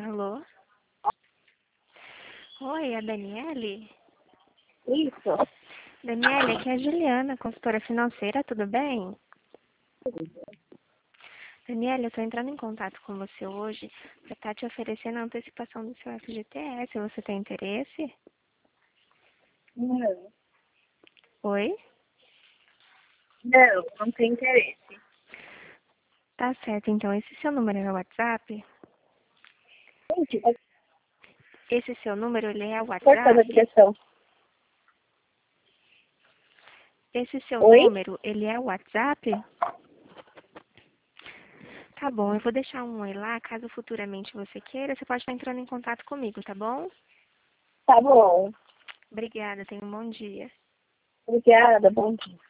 Alô? Oi, é a Daniele? Isso. Daniele, aqui é a Juliana, consultora financeira, tudo bem? Daniele, eu estou entrando em contato com você hoje para estar te oferecendo a antecipação do seu FGTS. Você tem interesse? Não, Oi? não tem interesse. Tá certo, então esse seu número é o WhatsApp? Gente, Esse seu número, ele é o cortando a WhatsApp? ligação. Esse seu Oi? número, ele é o WhatsApp? Tá bom, eu vou deixar um oi lá, caso futuramente você queira, você pode estar entrando em contato comigo, tá bom? Tá bom. Obrigada, tenha um bom dia. Obrigada, bom dia.